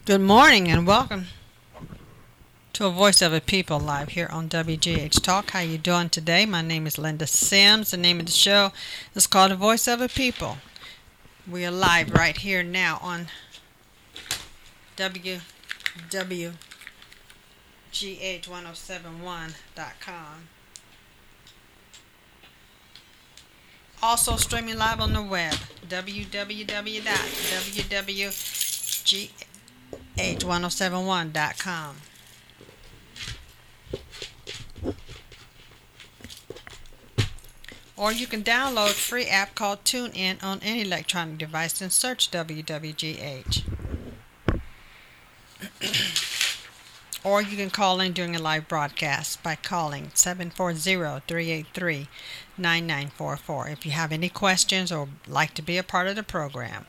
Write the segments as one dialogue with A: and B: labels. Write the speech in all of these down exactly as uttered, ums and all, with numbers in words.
A: Good morning and welcome to a Voice of a People live here on W G H Talk. How you doing today? My name is Linda Sims. The name of the show is called The Voice of a People. We are live right here now on W W G H ten seventy-one dot com. Also streaming live on the web, w w w dot w w g h ten seventy-one dot com. Or you can download a free app called TuneIn on any electronic device and search W W G H. Or you can call in during a live broadcast by calling seven four zero, three eight three, nine nine four four if you have any questions or like to be a part of the program.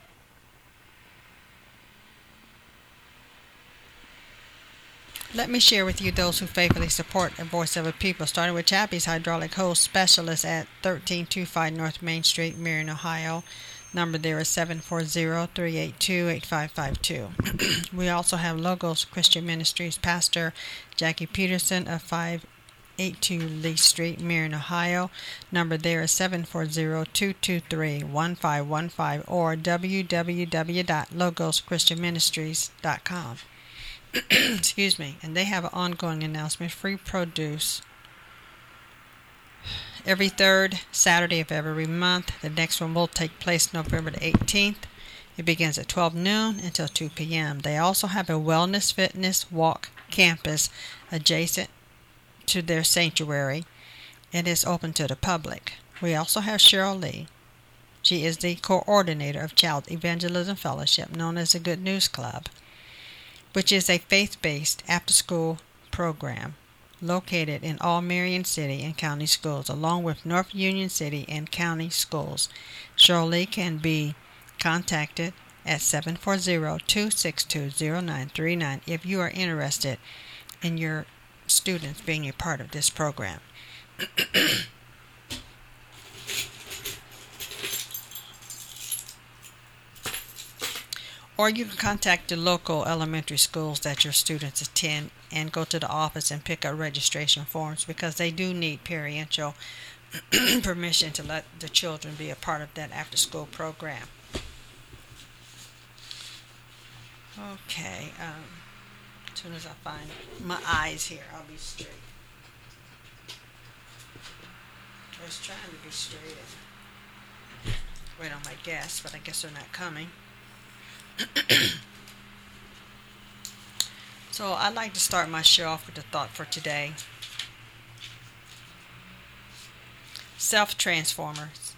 A: Let me share with you those who faithfully support the Voice of a People, starting with Chappie's Hydraulic Hose Specialist at thirteen twenty-five North Main Street, Marion, Ohio. Number there is seven four zero, three eight two, eight five five two. We also have Logos Christian Ministries Pastor Jackie Peterson of five eighty-two Lee Street, Marion, Ohio. Number there is seven four zero, two two three, one five one five or w w w dot logos christian ministries dot com. Excuse me. And they have an ongoing announcement, free produce every third Saturday of every month. The next one will take place November the eighteenth. It begins at twelve noon until two p.m. They also have a wellness fitness walk campus adjacent to their sanctuary. It is open to the public. We also have Cheryl Lee. She is the coordinator of Child Evangelism Fellowship, known as the Good News Club, which is a faith-based after-school program located in all Marion City and County schools, along with North Union City and County schools. Shirley can be contacted at seven four zero, two six two, zero nine three nine if you are interested in your students being a part of this program. Or you can contact the local elementary schools that your students attend and go to the office and pick up registration forms, because they do need parental permission to let the children be a part of that after-school program. Okay, um, as soon as I find my eyes here, I'll be straight. I was trying to be straight and wait on my guests, but I guess they're not coming. So I'd like to start my show off with a thought for today. Self-transformers.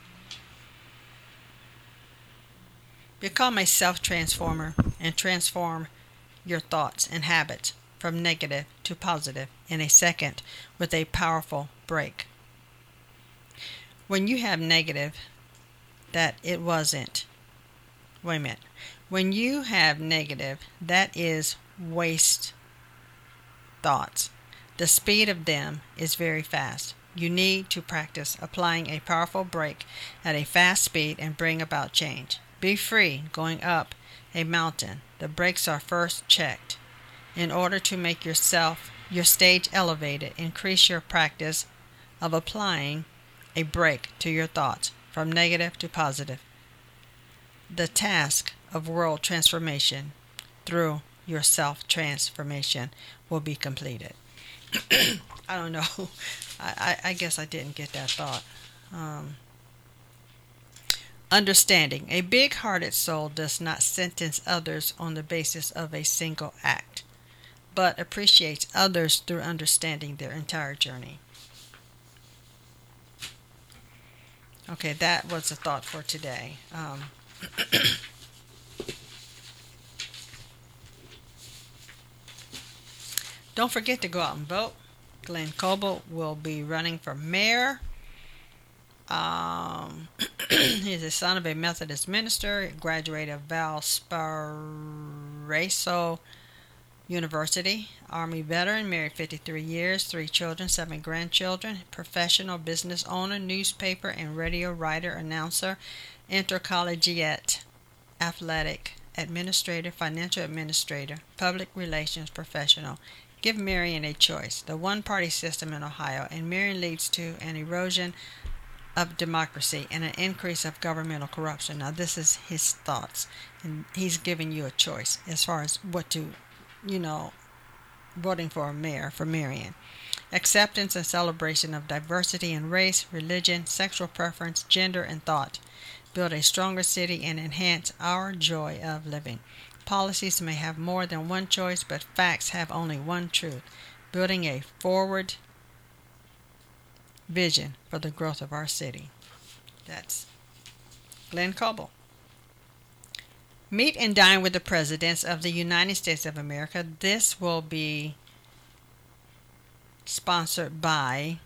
A: Become a self-transformer and transform your thoughts and habits from negative to positive in a second with a powerful break. When you have negative, that it wasn't. Wait a minute. When you have negative, that is waste thoughts. The speed of them is very fast. You need to practice applying a powerful brake at a fast speed and bring about change. Be free going up a mountain. The brakes are first checked. In order to make yourself, your stage elevated, increase your practice of applying a brake to your thoughts from negative to positive. The task of world transformation through your self-transformation will be completed. I don't know. I, I, I guess I didn't get that thought. Um, understanding. A big-hearted soul does not sentence others on the basis of a single act, but appreciates others through understanding their entire journey. Okay, that was the thought for today. Um, Don't forget to go out and vote. Glenn Coble will be running for mayor. Um, he's the son of a Methodist minister, graduate of Valparaiso University, Army veteran, married fifty-three years, three children, seven grandchildren, professional business owner, newspaper and radio writer, announcer, intercollegiate athletic administrator, financial administrator, public relations professional. Give Marion a choice. The one-party system in Ohio and Marion leads to an erosion of democracy and an increase of governmental corruption. Now, this is his thoughts, and he's giving you a choice as far as what to, you know, voting for a mayor for Marion. Acceptance and celebration of diversity in race, religion, sexual preference, gender, and thought. Build a stronger city and enhance our joy of living. Policies may have more than one choice, but facts have only one truth. Building a forward vision for the growth of our city. That's Glenn Coble. Meet and dine with the presidents of the United States of America. This will be sponsored by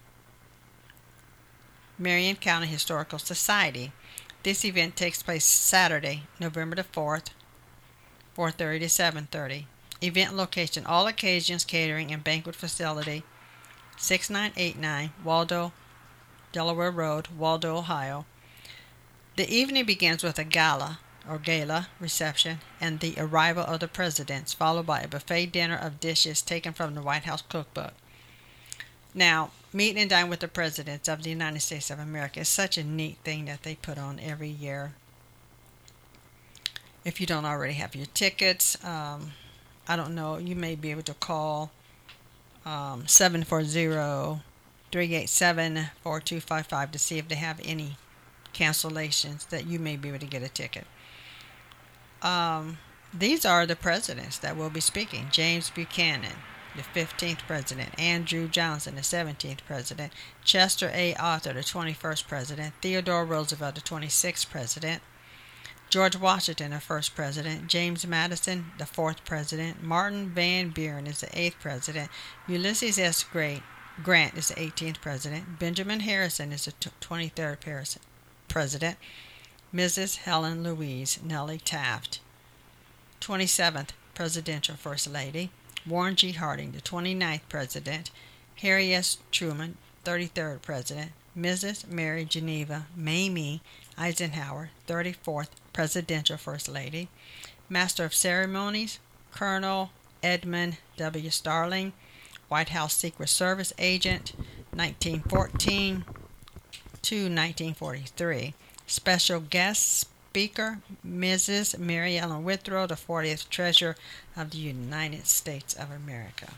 A: Marion County Historical Society. This event takes place Saturday, November the fourth, four thirty to seven thirty. Event location, all occasions, catering, and banquet facility, six nine eight nine Waldo, Delaware Road, Waldo, Ohio. The evening begins with a gala or gala reception and the arrival of the presidents, followed by a buffet dinner of dishes taken from the White House cookbook. Now, meet and dine with the presidents of the United States of America is such a neat thing that they put on every year. If you don't already have your tickets, um, I don't know, you may be able to call um, seven four zero, three eight seven, four two five five to see if they have any cancellations that you may be able to get a ticket. Um, these are the presidents that will be speaking. James Buchanan, the fifteenth president. Andrew Johnson, the seventeenth president. Chester A. Arthur, the twenty-first president. Theodore Roosevelt, the twenty-sixth president. George Washington, the first president. James Madison, the fourth president. Martin Van Buren is the eighth president. Ulysses S. Grant is the eighteenth president. Benjamin Harrison is the twenty-third president. Missus Helen Louise Nellie Taft, twenty-seventh presidential first lady. Warren G. Harding, the twenty-ninth president. Harry S. Truman, thirty-third president. Missus Mary Geneva Mamie Eisenhower, thirty-fourth presidential first lady. Master of Ceremonies, Colonel Edmund W. Starling, White House Secret Service agent, nineteen fourteen to nineteen forty-three. Special guest speaker, Missus Mary Ellen Withrow, the fortieth Treasurer of the United States of America.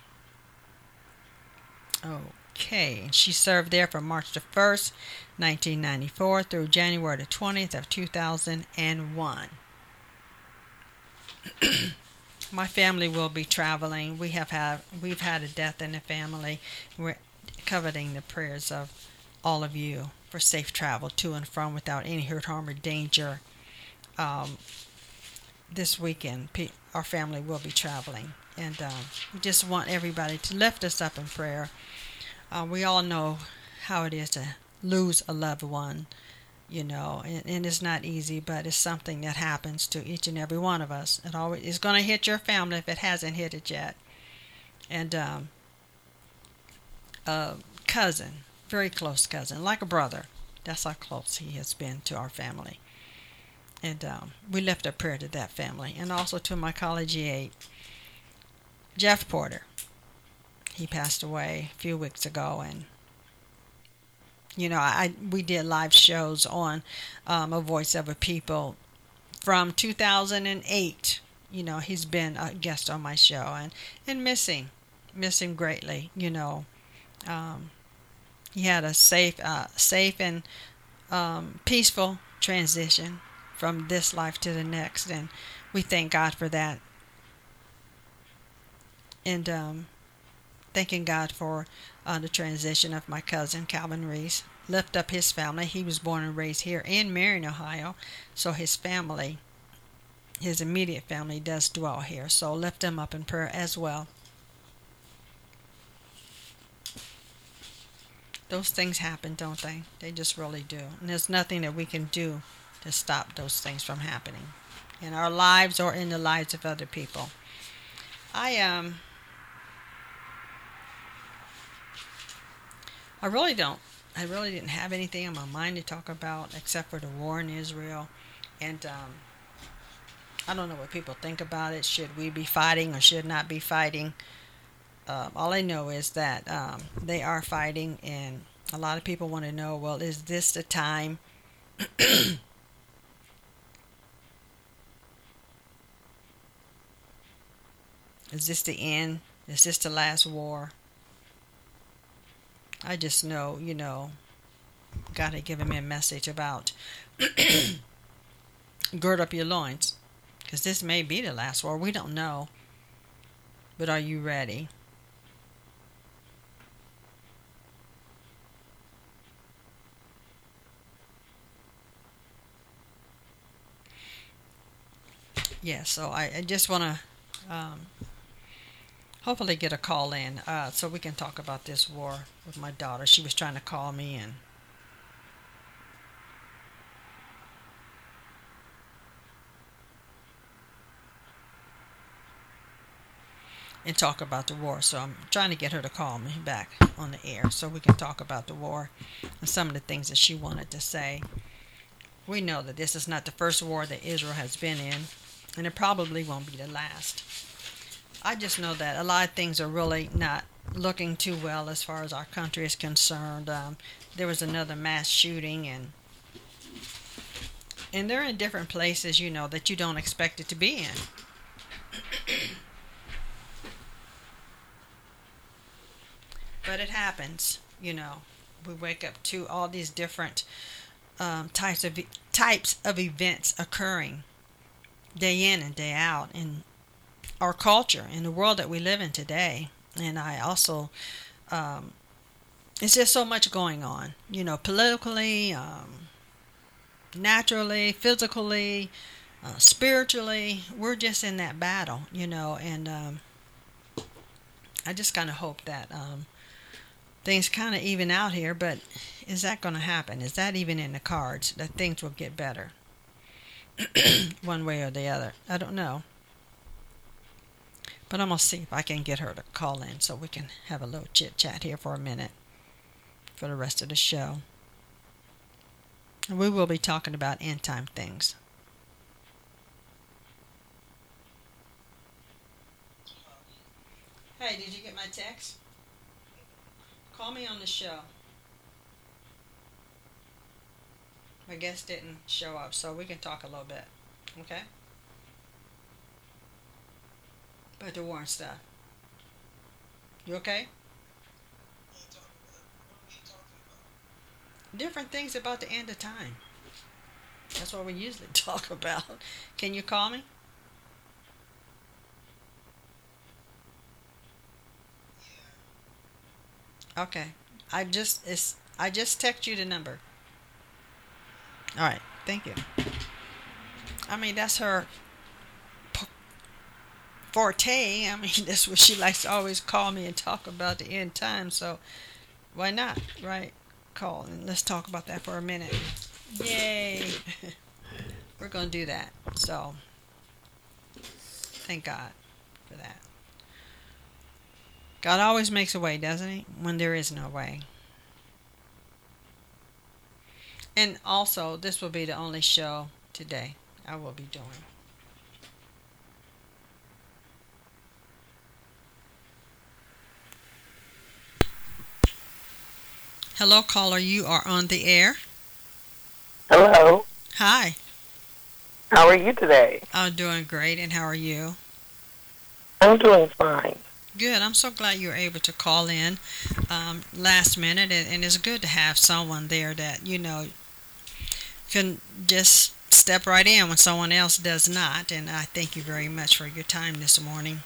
A: Okay, she served there from March the first, nineteen ninety-four through January the twentieth of two thousand one. My family will be traveling. We have had, we've had a death in the family. We're coveting the prayers of all of you for safe travel to and from without any hurt, harm, or danger. Um, this weekend, our family will be traveling, and um, we just want everybody to lift us up in prayer. Uh, we all know how it is to lose a loved one, you know, and, and it's not easy, but it's something that happens to each and every one of us. It always is going to hit your family if it hasn't hit it yet. And um, a cousin, very close cousin, like a brother. That's how close he has been to our family. And um, we lift a prayer to that family. And also to my collegiate, Jeff Porter. He passed away a few weeks ago. And, you know, I we did live shows on um, A Voice of a People from two thousand eight. You know, he's been a guest on my show. And, and miss him. Miss him greatly, you know. Um, He had a safe, uh, safe and um, peaceful transition from this life to the next, and we thank God for that. And um, thanking God for uh, the transition of my cousin Calvin Reese. Lift up his family. He was born and raised here in Marion, Ohio, so his family, his immediate family, does dwell here. So lift them up in prayer as well. Those things happen, don't they? They just really do. And there's nothing that we can do to stop those things from happening in our lives or in the lives of other people. I um I really don't. I really didn't have anything on my mind to talk about except for the war in Israel. And um, I don't know what people think about it. Should we be fighting or should not be fighting? Um, all I know is that um, they are fighting, and a lot of people want to know, well, is this the time? Is this the end? Is this the last war? I just know, you know, God had given me a message about gird up your loins, because this may be the last war. We don't know. But are you ready? Yeah, so I, I just want to um, hopefully get a call in uh, so we can talk about this war with my daughter. She was trying to call me and and talk about the war. So I'm trying to get her to call me back on the air so we can talk about the war and some of the things that she wanted to say. We know that this is not the first war that Israel has been in, and it probably won't be the last. I just know that a lot of things are really not looking too well as far as our country is concerned. Um, there was another mass shooting, and and they're in different places, you know, that you don't expect it to be in. But it happens, you know. We wake up to all these different um, types of types of events occurring day in and day out in our culture, in the world that we live in today. And I also, um, it's just so much going on, you know, politically, um, naturally, physically, uh, spiritually. We're just in that battle, you know, and um, I just kind of hope that um, things kind of even out here, but is that going to happen? Is that even in the cards, that things will get better one way or the other? I don't know. But I'm going to see if I can get her to call in so we can have a little chit-chat here for a minute for the rest of the show. And we will be talking about end-time things. Hey, did you get my text? Call me on the show. My guest didn't show up, so we can talk a little bit. Okay? About the war and stuff. You okay? Different things about the end of time. That's what we usually talk about. Can you call me? Okay. I just it's I just text you the number. All right. Thank you. I mean, that's her forte. I mean, that's what she likes to always call me and talk about the end time. So why not, right? Call and let's talk about that for a minute. Yay! We're gonna do that. So thank God for that. God always makes a way, doesn't he? When there is no way. And also, this will be the only show today I will be doing. Hello, caller. You are on the air.
B: Hello.
A: Hi.
B: How are you today?
A: I'm doing great, and how are you?
B: I'm doing fine.
A: Good. I'm so glad you were able to call in um, last minute, and, and it's good to have someone there that, you know, can just step right in when someone else does not. And I thank you very much for your time this morning.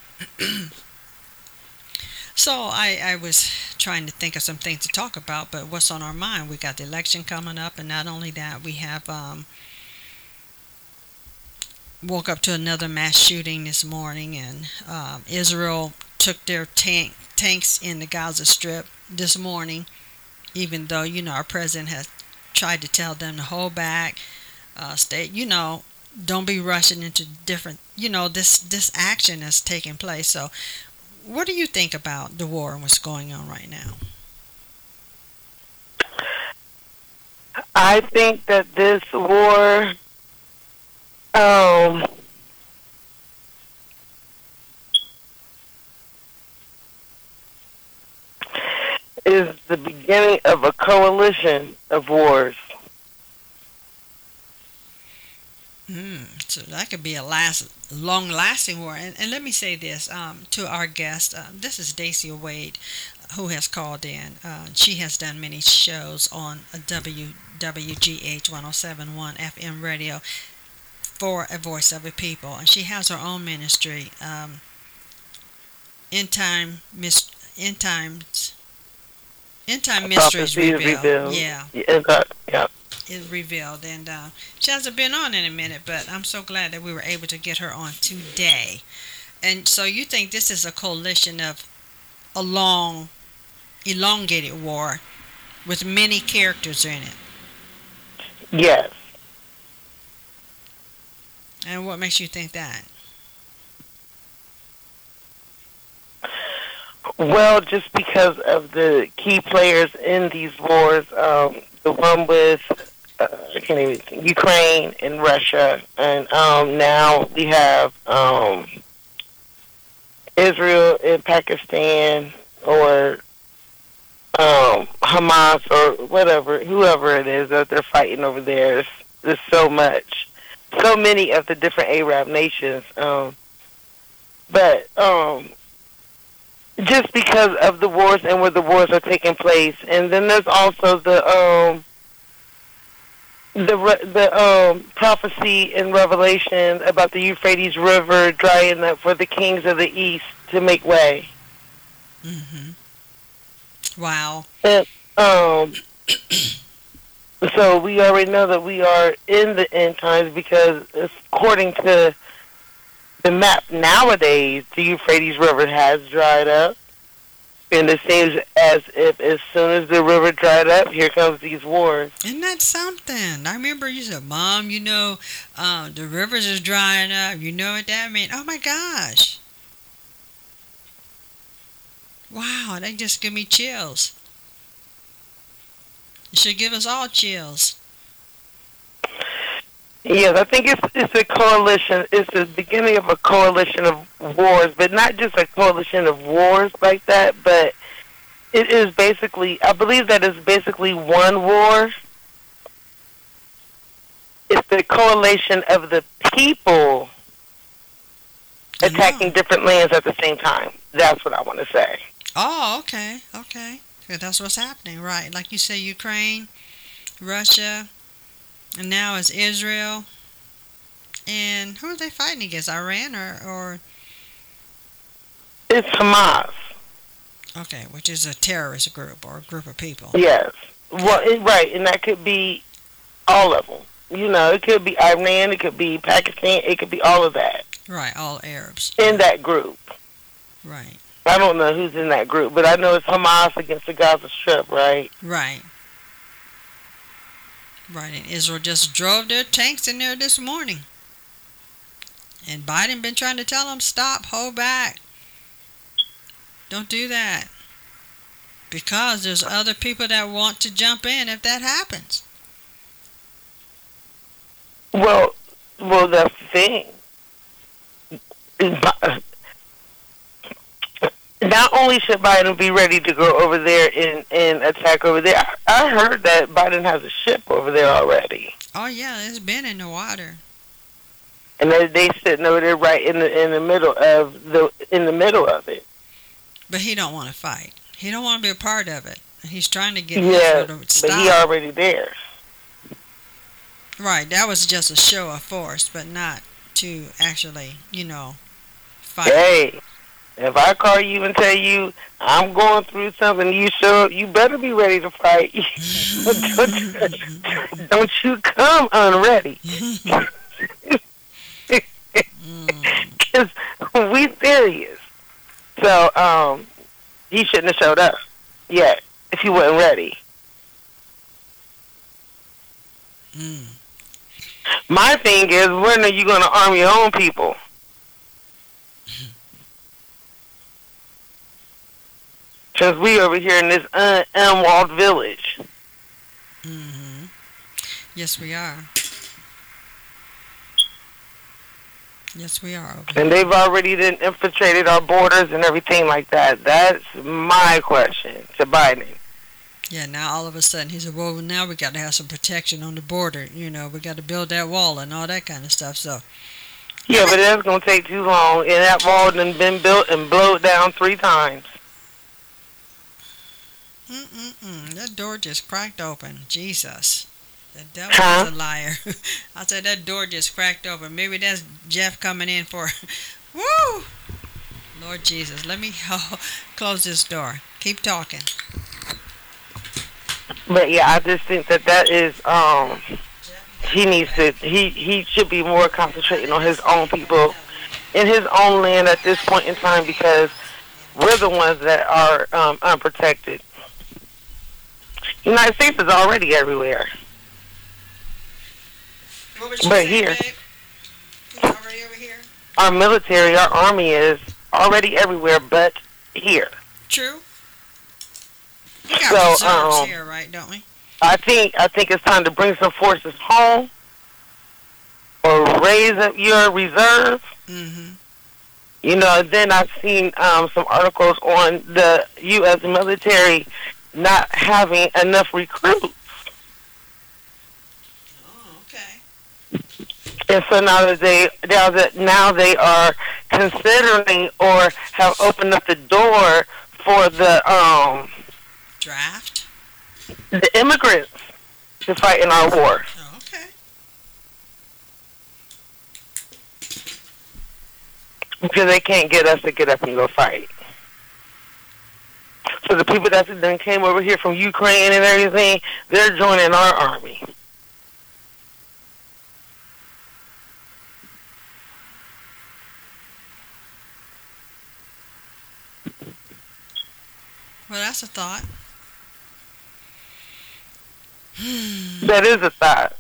A: So I, I was trying to think of some things to talk about, but what's on our mind? We got the election coming up, and not only that, we have um, woke up to another mass shooting this morning, and um, Israel took their tank tanks in the Gaza Strip this morning, even though, you know, our president has tried to tell them to hold back, uh, stay, you know, don't be rushing into different, you know, this this action that's taking place. So what do you think about the war and what's going on right now?
B: I think that this war, um, is the beginning of a coalition of wars.
A: Mm, so that could be a last, long-lasting war. And, and let me say this um, to our guest. Uh, this is Dacia Wade, who has called in. Uh, she has done many shows on W W G H one oh seven point one F M radio for A Voice of a People, and she has her own ministry, um, End Time Mis- End Times End Time Mysteries
B: Prophecy is
A: Revealed.
B: revealed.
A: Yeah.
B: Yeah, that- yeah.
A: Is revealed, and uh, she hasn't been on in a minute, but I'm so glad that we were able to get her on today. And so you think this is a coalition of a long, elongated war with many characters in it?
B: Yes.
A: And what makes you think that?
B: Well, just because of the key players in these wars, um, the one with uh, I can't even think, Ukraine and Russia, and um, now we have um, Israel and Pakistan, or um, Hamas, or whatever, whoever it is that they're fighting over there. There's, there's so much, so many of the different Arab nations, um, but um, just because of the wars and where the wars are taking place, and then there's also the um, the re- the um, prophecy in Revelation about the Euphrates River drying up for the kings of the east to make way.
A: Mm-hmm. Wow.
B: And, um, so we already know that we are in the end times because, according to the map nowadays, the Euphrates River has dried up. And it seems as if as soon as the river dried up, here comes these wars.
A: Isn't that something? I remember you said, Mom, you know, uh, the rivers is drying up. You know what that means? Oh, my gosh. Wow, that just give me chills. It should give us all chills.
B: Yes, I think it's it's a coalition. It's the beginning of a coalition of wars, but not just a coalition of wars like that, but it is basically, I believe that it's basically one war. It's the coalition of the people attacking different lands at the same time. That's what I want to say.
A: Oh, okay, okay. Yeah, that's what's happening, right? Like you say, Ukraine, Russia, and now it's Israel. And who are they fighting against? Iran or, or...
B: It's Hamas.
A: Okay, which is a terrorist group or a group of people.
B: Yes. Well, it, right, and that could be all of them. You know, it could be Iran, it could be Pakistan, it could be all of that.
A: Right, all Arabs.
B: In that group.
A: Right.
B: I don't know who's in that group, but I know it's Hamas against the Gaza Strip, right?
A: Right. Right, and Israel just drove their tanks in there this morning. And Biden been trying to tell them, stop, hold back. Don't do that. Because there's other people that want to jump in if that happens.
B: Well, well, that's the thing. Not only should Biden be ready to go over there and, and attack over there, I, I heard that Biden has a ship over there already.
A: Oh yeah, it's been in the water.
B: And they they sitting over there right in the in the middle of the in the middle of it.
A: But he don't want to fight. He don't want to be a part of it. He's trying to get
B: yeah,
A: Israel to stop.
B: But he already there.
A: Right, that was just a show of force, but not to actually, you know, fight.
B: Hey, if I call you and tell you I'm going through something, you show up, you better be ready to fight. don't, don't you come unready. Because we serious. So, um, he shouldn't have showed up yet if he wasn't ready.
A: Mm.
B: My thing is, when are you going to arm your own people? Because we over here in this un- unwalled village.
A: Mm-hmm. Yes, we are. Yes, we are. Okay.
B: And they've already then infiltrated our borders and everything like that. That's my question to Biden.
A: Yeah, now all of a sudden he said, well, now we got to have some protection on the border. You know, we got to build that wall and all that kind of stuff. So,
B: Yeah, but that's going to take too long, and that wall done been built and blowed down three times.
A: mm-mm-mm, that door just cracked open. Jesus. The devil
B: Huh?
A: is a liar. I said that door just cracked open. Maybe that's Jeff coming in for. Woo! Lord Jesus, let me oh, close this door. Keep talking.
B: But yeah, I just think that that is, um, he needs to, he, he should be more concentrating on his own people in his own land at this point in time, because we're the ones that are um, unprotected. The United States is already everywhere.
A: What was you
B: But
A: saying,
B: here,
A: babe? He's already over here?
B: our military, our army is already everywhere but here.
A: True. We got
B: So,
A: reserves
B: um,
A: here, right, don't we?
B: I think I think it's time to bring some forces home or raise up your reserve.
A: Mm-hmm.
B: You know, then I've seen um, some articles on the U S military not having enough recruits.
A: Oh, okay.
B: And so now that they now that now they are considering or have opened up the door for the um
A: Draft?
B: the immigrants to fight in our war.
A: Oh, okay.
B: Because they can't get us to get up and go fight. So the people that then came over here from Ukraine and everything, they're joining our army.
A: Well, that's a thought.
B: That is a thought.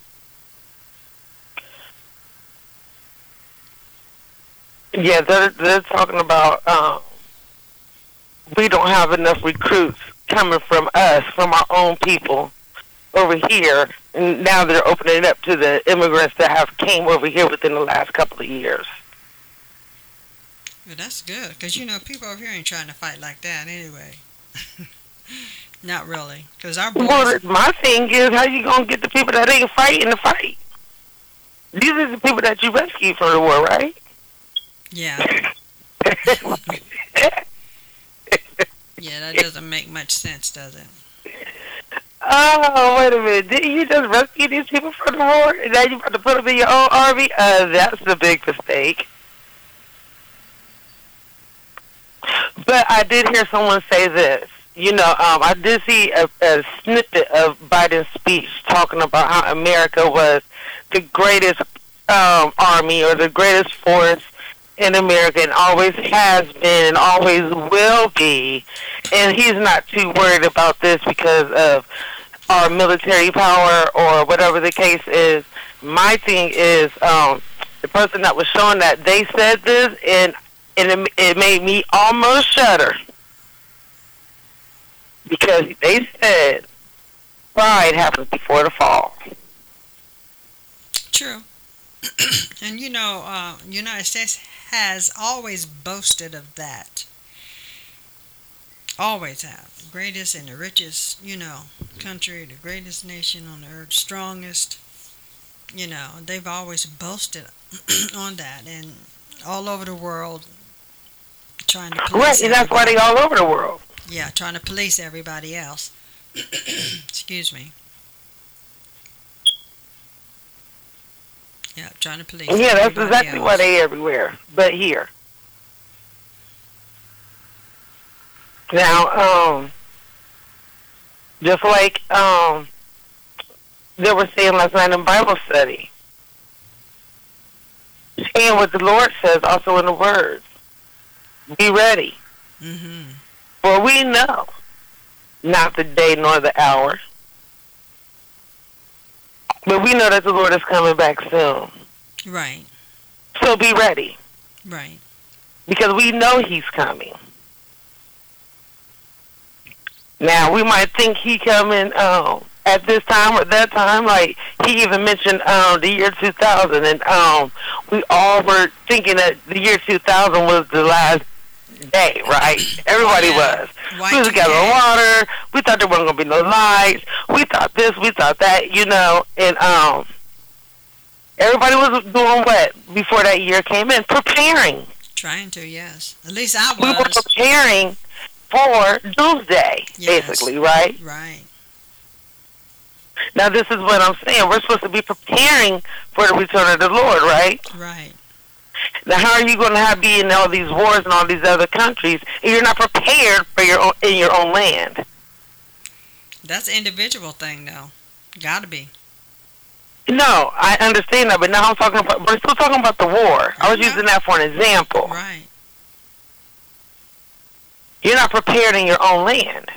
B: Yeah, they're, they're talking about um, we don't have enough recruits coming from us, from our own people over here, and now they're opening it up to the immigrants that have came over here within the last couple of years.
A: Well, that's good, because, you know, people over here ain't trying to fight like that anyway. Not really, because our boys...
B: Well, my thing is, how you going to get the people that ain't fighting to fight? These are the people that you rescued from the war, right?
A: Yeah. Yeah, that doesn't make much sense, does it?
B: Oh, wait a minute. Didn't you just rescue these people from the war? And now you about to put them in your own army? Uh, that's the big mistake. But I did hear someone say this. You know, um, I did see a, a snippet of Biden's speech talking about how America was the greatest um, army or the greatest force in America, and always has been and always will be. And he's not too worried about this because of our military power or whatever the case is. My thing is, um, the person that was showing that, they said this, and, and it, it made me almost shudder. Because they said pride happens before the fall.
A: True. And, you know, uh, United States has always boasted of that. Always have. The greatest and the richest, you know, country, the greatest nation on earth, strongest. You know, they've always boasted on that, and all over the world trying to police
B: Right, and that's why
A: everybody.
B: they all over the world.
A: Yeah, trying to police everybody else. Excuse me. Yeah, trying to police
B: Yeah, that's
A: everybody
B: exactly
A: else.
B: why they everywhere, but here. Now, um, just like um, they were saying last night in Bible study, and what the Lord says also in the words, be ready.
A: Mm-hmm.
B: For we know not the day nor the hour, but we know that the Lord is coming back soon.
A: Right,
B: So be ready,
A: right.
B: because we know He's coming. Now, we might think He coming um, at this time or that time. Like, He even mentioned um, the year two thousand, and um, we all were thinking that the year two thousand was the last day, right? Everybody
A: Yeah.
B: was.
A: Y
B: We was
A: two
B: gathering
A: K.
B: water. We thought there wasn't gonna be no lights. We thought this. We thought that. You know, and um, everybody was doing what before that year came in? Preparing.
A: Trying to, yes. At least I
B: We were
A: was.
B: preparing for doomsday,
A: Yes.
B: basically, right?
A: Right.
B: Now, this is what I'm saying. We're supposed to be preparing for the return of the Lord, right?
A: Right.
B: Now, how are you going to have be in all these wars in all these other countries if you're not prepared for your own, in your own land?
A: That's an individual thing, though. Gotta be.
B: No, I understand that, but now I'm talking about. We're still talking about the war. I
A: I
B: was
A: know.
B: using that for an example.
A: Right.
B: You're not prepared in your own land.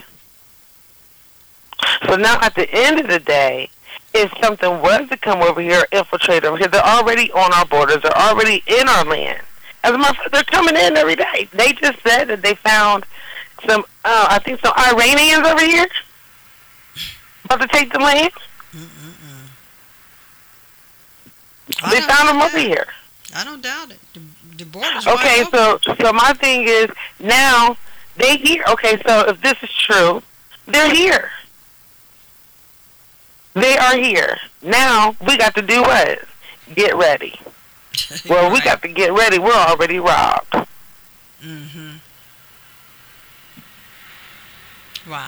B: So now, at the end of the day, if something was to come over here, infiltrate over here, they're already on our borders. They're already in our land. As a matter of fact, they're coming in every day. They just said that they found some, uh, I think, some Iranians over here about to take the land.
A: Mm-mm-mm.
B: They
A: I
B: found
A: don't
B: them
A: doubt
B: over
A: it.
B: here.
A: I don't doubt it. The, the border's
B: Okay,
A: wide open.
B: so so my thing is now they here. Okay, so if this is true, they're here. They are here. Now we got to do what? Get ready. Well, we
A: Right.
B: got to get ready. We're already robbed.
A: Mm-hmm. Wow.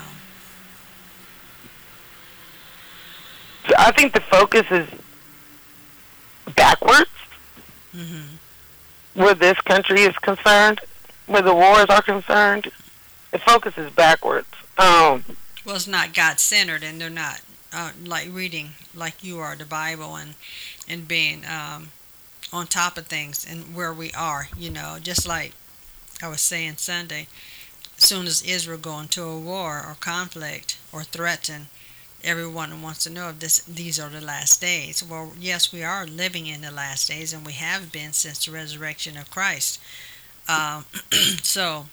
B: So I think the focus is backwards
A: Mm-hmm.
B: where this country is concerned, where the wars are concerned. The focus is backwards. Um,
A: Well, it's not God-centered, and they're not uh, like reading like you are the Bible and and being um, on top of things and where we are. You know, just like I was saying Sunday, as soon as Israel go into a war or conflict or threaten, everyone wants to know if this these are the last days. Well, yes, we are living in the last days, and we have been since the resurrection of Christ. Um, so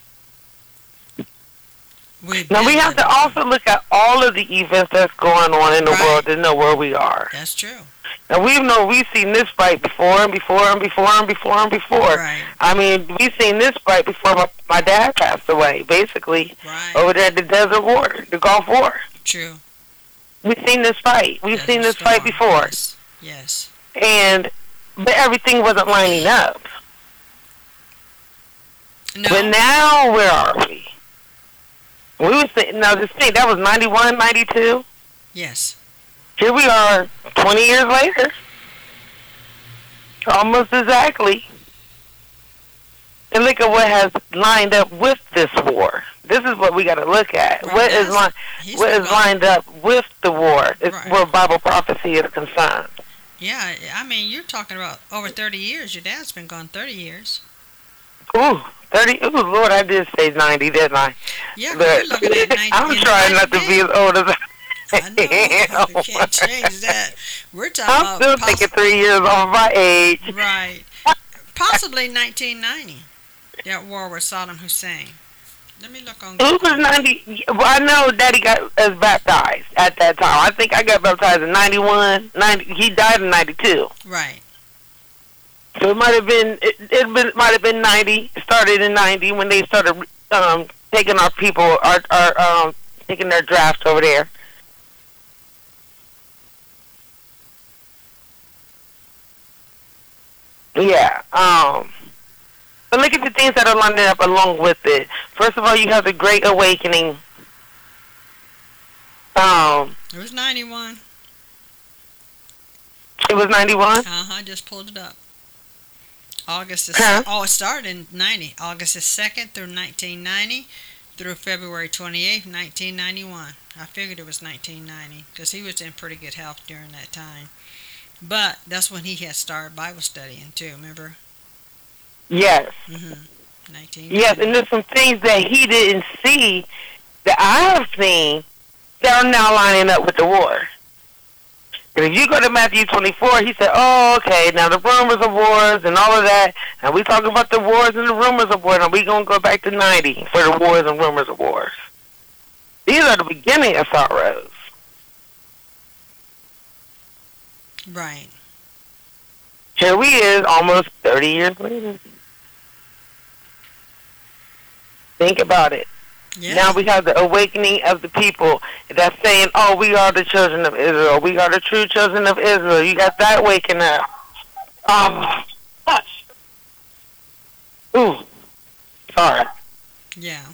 A: we've
B: now we
A: been
B: have to
A: living.
B: also look at all of the events that's going on in the
A: Right.
B: world to know where we are.
A: That's true.
B: And we know we've seen this fight before and before and before and before and before.
A: Right.
B: I mean, we've seen this fight before my, my dad passed away, basically,
A: Right.
B: over there at the Desert War, the Gulf War.
A: True.
B: We've seen this fight. We've
A: Desert
B: seen this
A: Storm.
B: fight before.
A: Yes. Yes.
B: And, but everything wasn't lining up.
A: No.
B: But now, where are we? We was saying, now this thing, that was ninety-one, ninety-two.
A: Yes.
B: Here we are twenty years later. Almost exactly. And look at what has lined up with this war. This is what we got to look at.
A: Right,
B: What is
A: that's-
B: li-
A: he's
B: what is
A: been
B: lined up with the war, is
A: Right.
B: where Bible prophecy is concerned.
A: Yeah, I mean, you're talking about over thirty years. Your dad's been gone thirty years.
B: Ooh, thirty. Ooh, Lord, I did say ninety, didn't I?
A: Yeah, 'cause
B: But
A: you're looking at ninety.
B: I'm
A: in the
B: trying not to
A: ninety
B: be as old as I
A: I know. You can't change that. We're talking
B: I'm
A: about
B: still
A: poss-
B: taking three years off my age.
A: right. Possibly nineteen ninety. That war with Saddam Hussein. Let me look on.
B: Who was ninety? Well, I know Daddy got us baptized at that time. I think I got baptized in ninety-one. ninety, he died in ninety-two.
A: Right.
B: So it might have been it, it been, might have been ninety. Started in ninety when they started um, taking our people, our, our um, taking their draft over there. Yeah. Um. But look at the things that are lining up along with it. First of all, you have the Great Awakening. Um.
A: It was ninety-one.
B: It was ninety-one.
A: Uh huh. I just pulled it up. August is
B: Huh?
A: oh, it started in ninety. August the second through nineteen ninety, through February twenty-eighth, nineteen ninety-one. I figured it was nineteen ninety because he was in pretty good health during that time. But that's when he had started Bible studying too. Remember?
B: Yes.
A: Mm-hmm. nineteen.
B: Yes, and there's some things that he didn't see that I have seen that are now lining up with the war. And if you go to Matthew twenty-four, he said, oh, okay, now the rumors of wars and all of that, and we talk about the wars and the rumors of wars, and we're going to go back to ninety for the wars and rumors of wars. These are the beginning of sorrows.
A: Right.
B: Here we is almost thirty years later. Think about it.
A: Yeah.
B: Now we have the awakening of the people that's saying, oh, we are the children of Israel. We are the true children of Israel. You got that waking up. Um, gosh. Ooh. Sorry.
A: Yeah.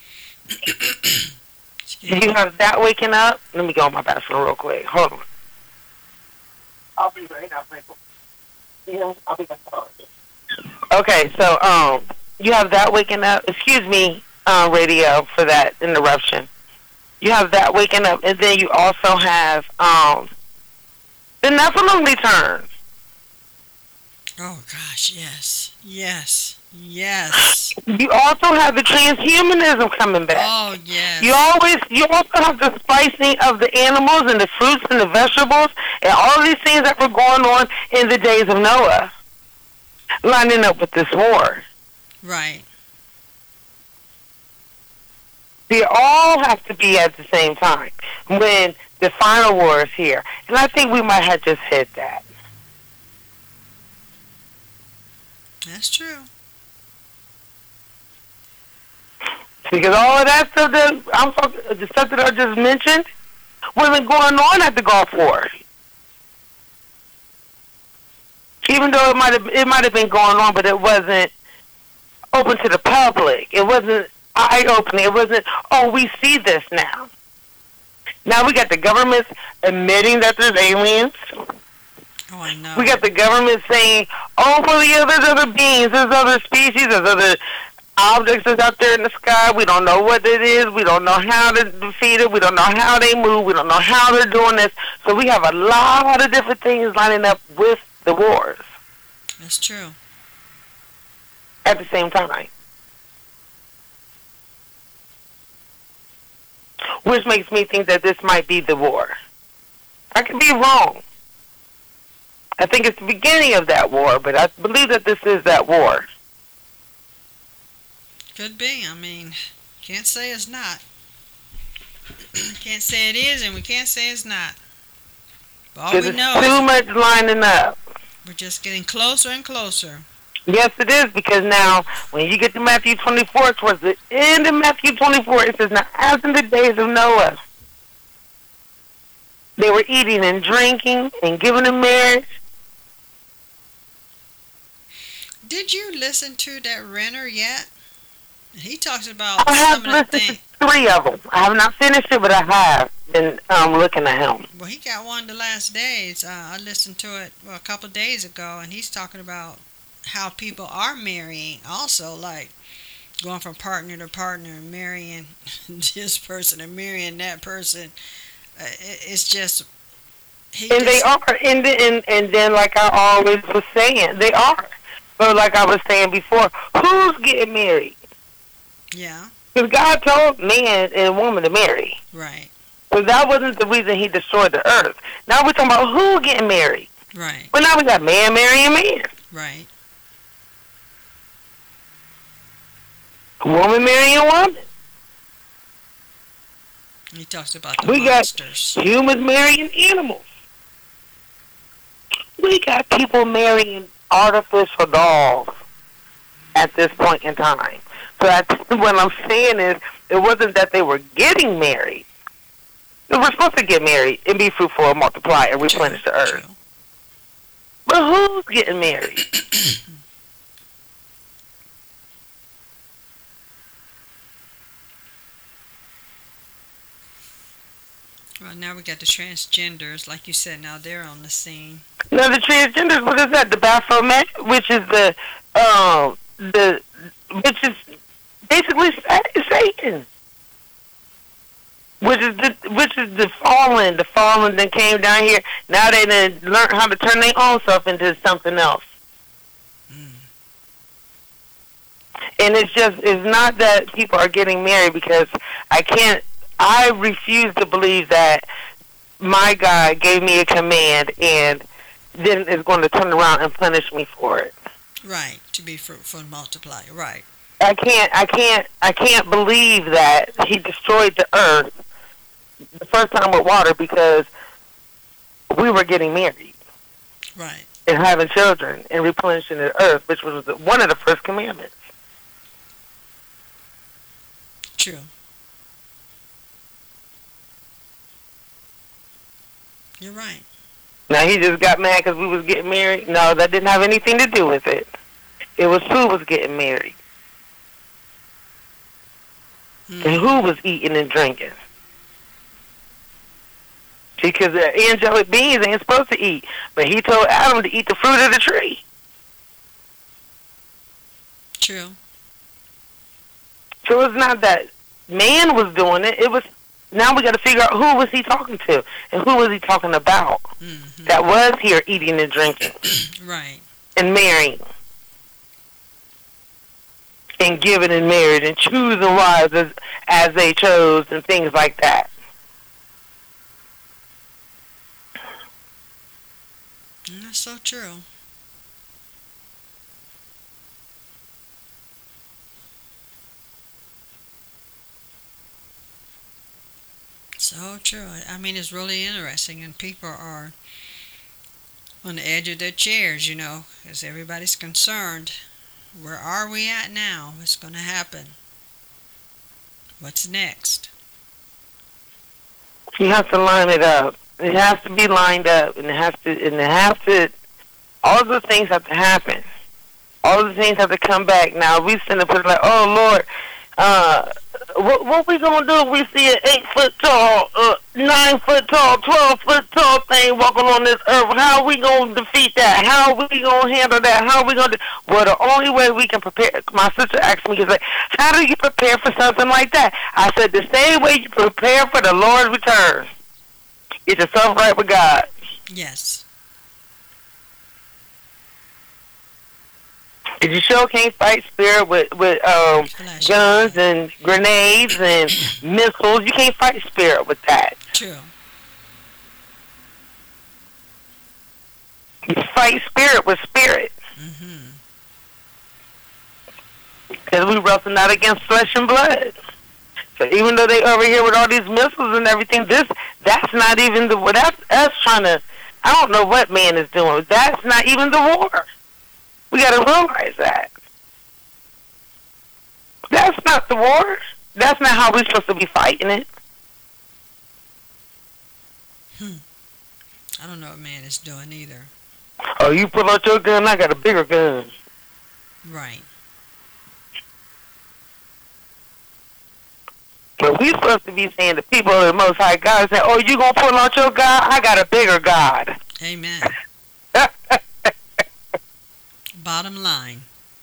B: You have that waking up. Let me go on my bathroom real quick. Hold on. I'll be right now, Michael. Yeah, I'll be back. Okay, so um, you have that waking up. Excuse me, uh, radio, for that interruption. You have that waking up, and then you also have um, the Nephilim return.
A: Oh gosh, yes, yes, yes.
B: You also have the transhumanism coming back.
A: Oh yes.
B: You always, you also have the spicing of the animals and the fruits and the vegetables and all these things that were going on in the days of Noah, lining up with this war.
A: Right.
B: They all have to be at the same time when the final war is here. And I think we might have just hit that.
A: That's true.
B: Because all of that stuff that I'm talking, the stuff that I just mentioned, wasn't going on at the Gulf War. Even though it might have it might have been going on, but it wasn't open to the public. It wasn't eye-opening. It wasn't, oh, we see this now. Now we got the governments admitting that there's aliens.
A: Oh, I know.
B: We got the government saying, oh, well, yeah, there's other beings, there's other species, there's other objects that's out there in the sky. We don't know what it is. We don't know how to defeat it. We don't know how they move. We don't know how they're doing this. So we have a lot of different things lining up with the wars.
A: That's true.
B: At the same time. Which makes me think that this might be the war. I could be wrong. I think it's the beginning of that war, but I believe that this is that war.
A: Could be. I mean, can't say it's not. Can't say it is, and we can't say it's not. But all we know
B: too
A: is
B: much lining up.
A: We're just getting closer and closer.
B: Yes, it is, because now, when you get to Matthew twenty-four, towards the end of Matthew twenty-four, it says, now, as in the days of Noah, they were eating and drinking and giving in marriage.
A: Did you listen to that Renner yet? He talks about
B: I have
A: some of the
B: listened
A: things.
B: to three of them. I have not finished it, but I have been um, looking at him.
A: Well, he got one the last days. Uh, I listened to it well, a couple of days ago, and he's talking about how people are marrying also, like going from partner to partner and marrying this person and marrying that person. Uh, it, it's just... He
B: and
A: just,
B: they are. And, and, and then, like I always was saying, they are. But like I was saying before, who's getting married?
A: Yeah.
B: Because God told man and woman to marry.
A: Right.
B: But that wasn't the reason he destroyed the earth. Now we're talking about who getting married.
A: Right.
B: Well, now we got man marrying man.
A: Right.
B: Woman marrying woman.
A: He talks about the
B: we
A: monsters.
B: got humans marrying animals. We got people marrying artificial dolls at this point in time. So that's what I'm saying is, it wasn't that they were getting married. They were supposed to get married and be fruitful and multiply and replenish the earth.
A: True.
B: But who's getting married?
A: Well, now we got the transgenders, like you said. Now they're on the scene.
B: Now the transgenders, what is that? The Baphomet, which is the, um, the, which is basically Satan, which is the, which is the fallen, the fallen that came down here. Now they done learned how to turn their own self into something else.
A: Mm.
B: And it's just, it's not that people are getting married, because I can't, I refuse to believe that my God gave me a command and then is going to turn around and punish me for it.
A: Right, to be fruitful and multiply. Right.
B: I can't, I can't, I can't believe that he destroyed the earth the first time with water because we were getting married.
A: Right.
B: And having children and replenishing the earth, which was one of the first commandments.
A: True. You're right.
B: Now, he just got mad because we was getting married. No, that didn't have anything to do with it. It was who was getting married.
A: Mm.
B: And who was eating and drinking. Because the angelic beings ain't supposed to eat. But he told Adam to eat the fruit of the tree.
A: True.
B: So it's not that man was doing it. It was, now we got to figure out who was he talking to and who was he talking about.
A: Mm-hmm.
B: That was here eating and drinking.
A: Right.
B: And marrying. And giving in marriage and choosing wives as, as they chose and things like that.
A: That's so true. So true. I mean, it's really interesting, and people are on the edge of their chairs, you know, because everybody's concerned. Where are we at now? What's going to happen? What's next?
B: You have to line it up. It has to be lined up, and it has to, and it has to. All of the things have to happen. All of the things have to come back. Now we sitting there like, oh Lord, uh, what what we gonna do if we see an eight foot tall, uh, nine foot tall, twelve foot tall thing walking on this earth? How are we gonna defeat that? How are we gonna handle that? How are we gonna do? Well, the only way we can prepare. My sister asked me, she's like, how do you prepare for something like that? I said, the same way you prepare for the Lord's return. Get yourself right with God.
A: Yes.
B: Because you sure can't fight spirit with, with um, guns and grenades and missiles. You can't fight spirit with that.
A: True.
B: You fight spirit with spirit.
A: Mm-hmm.
B: Because we wrestle not against flesh and blood. So even though they over here with all these missiles and everything, this that's not even the that's us trying to. I don't know what man is doing. That's not even the war. We got to realize that. That's not the war. That's not how we're supposed to be fighting it.
A: Hmm. I don't know what man is doing either.
B: Oh, you pull out your gun, I got a bigger gun.
A: Right.
B: But we supposed to be saying the people of the Most High God say, oh, you going to pull out your God? I got a bigger God.
A: Amen. Bottom line.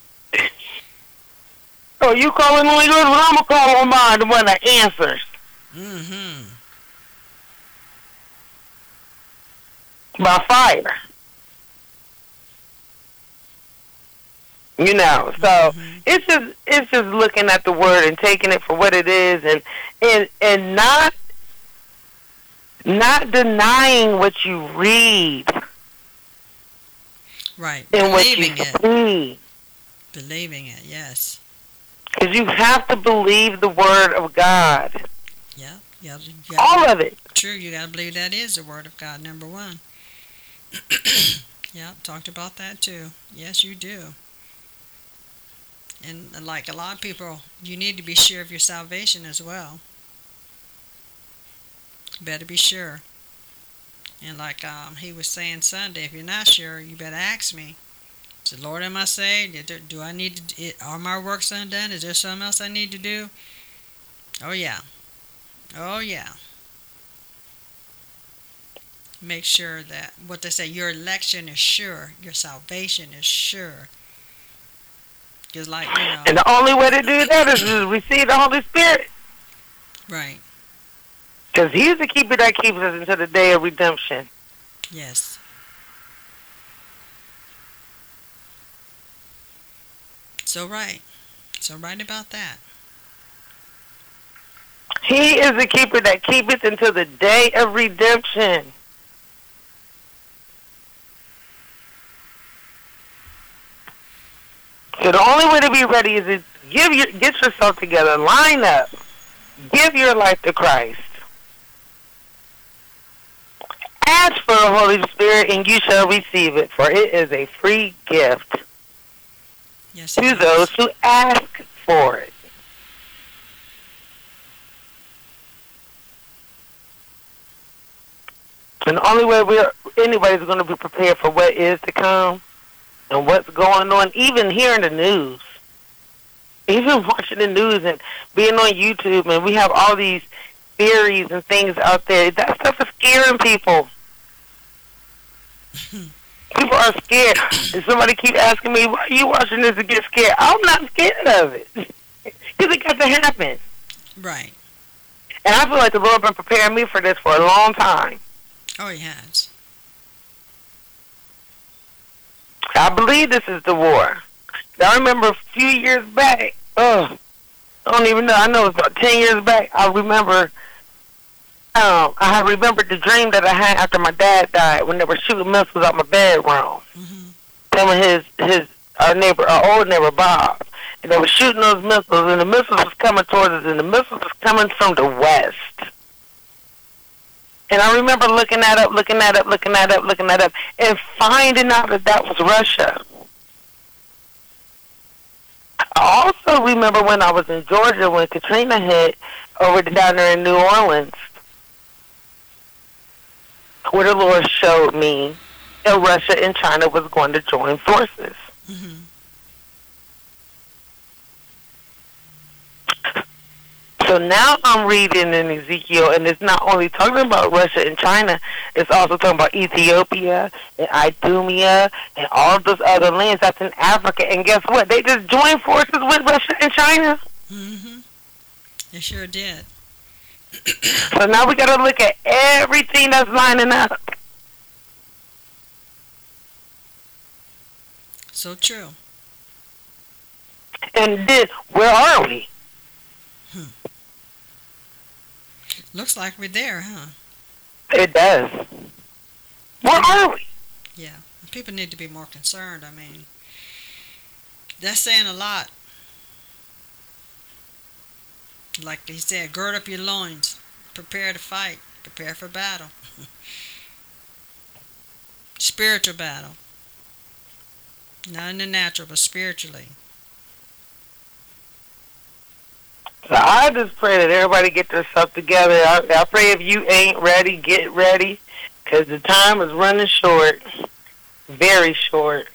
B: Oh, you calling on yours? Well, I'm going to call on mine, the one that answers.
A: Mm-hmm.
B: By fire. You know, so mm-hmm. it's just it's just looking at the word and taking it for what it is, and and and not not denying what you read.
A: Right.
B: And
A: Believing
B: what you
A: it.
B: see.
A: Believing it, yes.
B: Because you have to believe the word of God.
A: Yeah. Yeah.
B: All of it.
A: True. You got to believe that is the word of God, number one. Yeah. Talked about that too. Yes, you do. And like a lot of people, you need to be sure of your salvation as well. You better be sure. And like um, he was saying Sunday, if you're not sure, you better ask me. Say, Lord, am I saved? Do I need to? Are my works undone? Is there something else I need to do? Oh yeah. Oh yeah. Make sure that what they say, your election is sure, your salvation is sure. Just like, you know.
B: And the only way to do that is to receive the Holy Spirit.
A: Right.
B: Because he's the keeper that keeps us until the day of redemption.
A: Yes. So right. So right about that.
B: He is the keeper that keepeth until the day of redemption. So the only way to be ready is to give your, get yourself together, line up, give your life to Christ. Ask for the Holy Spirit and you shall receive it, for it is a free gift
A: yes,
B: to those who ask for it. And the only way we're anybody's going to be prepared for what is to come and what's going on, even hearing the news, even watching the news and being on YouTube, and we have all these theories and things out there. That stuff is scaring people. People are scared. And somebody keep asking me, why are you watching this to get scared? I'm not scared of it. Because it got to happen.
A: Right.
B: And I feel like the Lord been preparing me for this for a long time.
A: Oh, He has.
B: I believe this is the war. I remember a few years back, oh, I don't even know, I know it was about ten years back, I remember, um, I had remembered the dream that I had after my dad died when they were shooting missiles out my bedroom.
A: Mm-hmm.
B: Telling his, his, our neighbor, our old neighbor, Bob, and they were shooting those missiles, and the missiles was coming towards us, and the missiles was coming from the west. And I remember looking that up, looking that up, looking that up, looking that up, and finding out that that was Russia. I also remember when I was in Georgia when Katrina hit over down there in New Orleans, where the Lord showed me that Russia and China was going to join forces.
A: Mm-hmm.
B: So now I'm reading in Ezekiel, and it's not only talking about Russia and China, it's also talking about Ethiopia and Idumea and all of those other lands that's in Africa. And guess what? They just joined forces with Russia and China.
A: Mm-hmm. They sure did.
B: So now we got to look at everything that's lining up.
A: So true.
B: And then, where are we?
A: Hmm. Looks like we're there, huh?
B: It does. Where are we?
A: Yeah. People need to be more concerned. I mean, that's saying a lot. Like he said, gird up your loins. Prepare to fight. Prepare for battle. Spiritual battle. Not in the natural, but spiritually.
B: So I just pray that everybody get their stuff together. I, I pray if you ain't ready, get ready, because the time is running short, very short.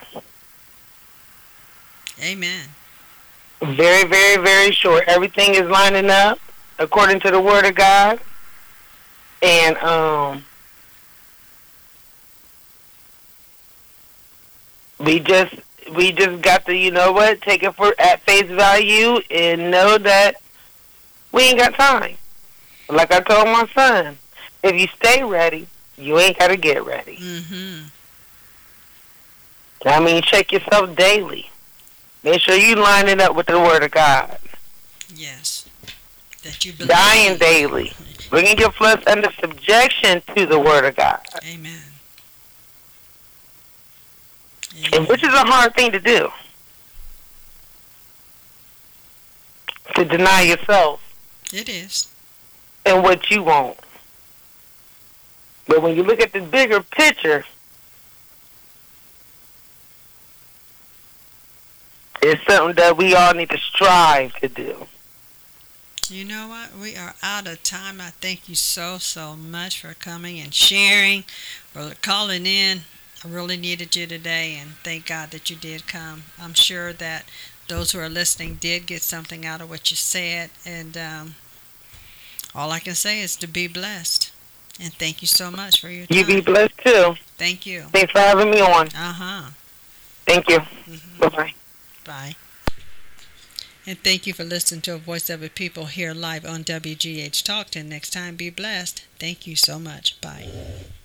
A: Amen.
B: Very, very, very short. Everything is lining up according to the Word of God, and um, we just we just got to, you know what, take it for at face value and know that we ain't got time. Like I told my son, if you stay ready, you ain't got to get ready.
A: Mm-hmm.
B: I mean, check yourself daily. Make sure you line it up with the Word of God.
A: Yes. That you believe.
B: Dying daily. Bringing your flesh under subjection to the Word of God.
A: Amen.
B: And
A: Amen.
B: which is a hard thing to do. To deny yourself
A: It is.
B: and what you want. But when you look at the bigger picture, it's something that we all need to strive to do.
A: You know what? We are out of time. I thank you so, so much for coming and sharing, for calling in. I really needed you today, and thank God that you did come. I'm sure that those who are listening did get something out of what you said, and um, all I can say is to be blessed. And thank you so much for your time.
B: You be blessed too.
A: Thank you.
B: Thanks for having me on.
A: Uh-huh.
B: Thank you.
A: Mm-hmm.
B: Bye-bye.
A: Bye. And thank you for listening to A Voice of a People here live on W G H Talk. Till next time, be blessed. Thank you so much. Bye.